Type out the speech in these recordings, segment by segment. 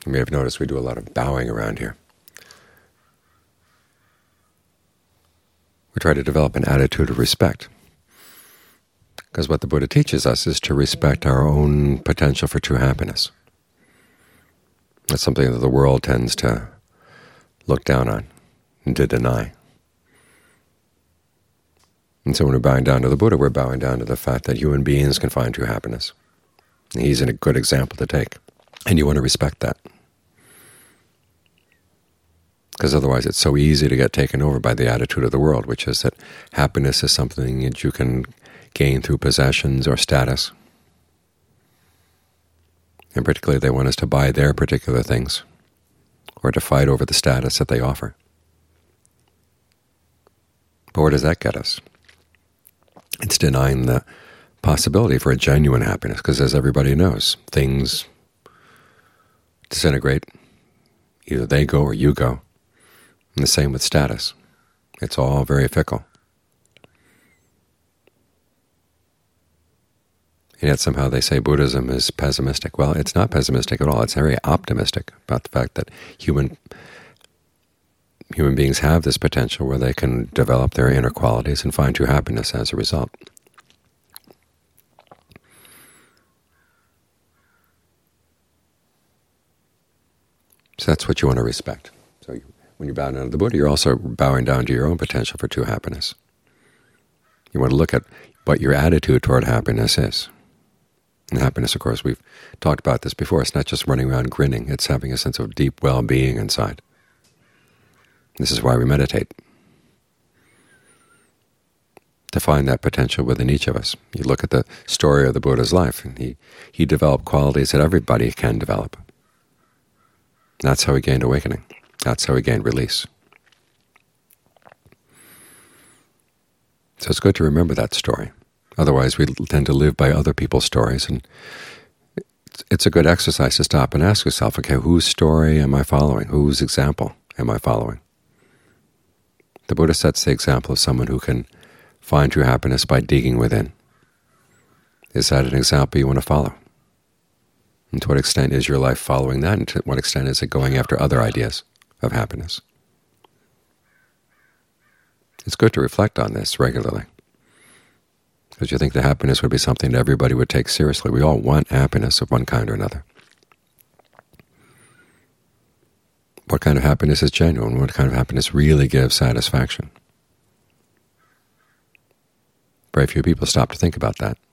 You may have noticed we do a lot of bowing around here. We try to develop an attitude of respect, because what the Buddha teaches us is to respect our own potential for true happiness. That's something that the world tends to look down on and to deny. And so when we're bowing down to the Buddha, we're bowing down to the fact that human beings can find true happiness. And he's a good example to take. And you want to respect that. Because otherwise it's so easy to get taken over by the attitude of the world, which is that happiness is something that you can gain through possessions or status. And particularly they want us to buy their particular things or to fight over the status that they offer. But where does that get us? It's denying the possibility for a genuine happiness, because as everybody knows, things disintegrate. Either they go or you go. And the same with status. It's all very fickle. And yet somehow they say Buddhism is pessimistic. Well, it's not pessimistic at all. It's very optimistic about the fact that human beings have this potential where they can develop their inner qualities and find true happiness as a result. So that's what you want to respect. So when you bow down to the Buddha, you're also bowing down to your own potential for true happiness. You want to look at what your attitude toward happiness is. And happiness, of course, we've talked about this before. It's not just running around grinning. It's having a sense of deep well-being inside. This is why we meditate, to find that potential within each of us. You look at the story of the Buddha's life, and he developed qualities that everybody can develop. That's how he gained awakening. That's how he gained release. So it's good to remember that story. Otherwise, we tend to live by other people's stories, and it's a good exercise to stop and ask yourself, okay, whose story am I following? Whose example am I following? The Buddha sets the example of someone who can find true happiness by digging within. Is that an example you want to follow? And to what extent is your life following that, and to what extent is it going after other ideas of happiness? It's good to reflect on this regularly, because you think that happiness would be something that everybody would take seriously. We all want happiness of one kind or another. What kind of happiness is genuine? What kind of happiness really gives satisfaction? Very few people stop to think about that.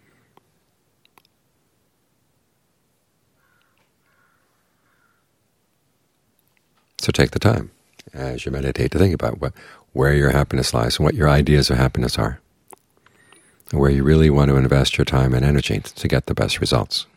So take the time as you meditate to think about where your happiness lies and what your ideas of happiness are, and where you really want to invest your time and energy to get the best results.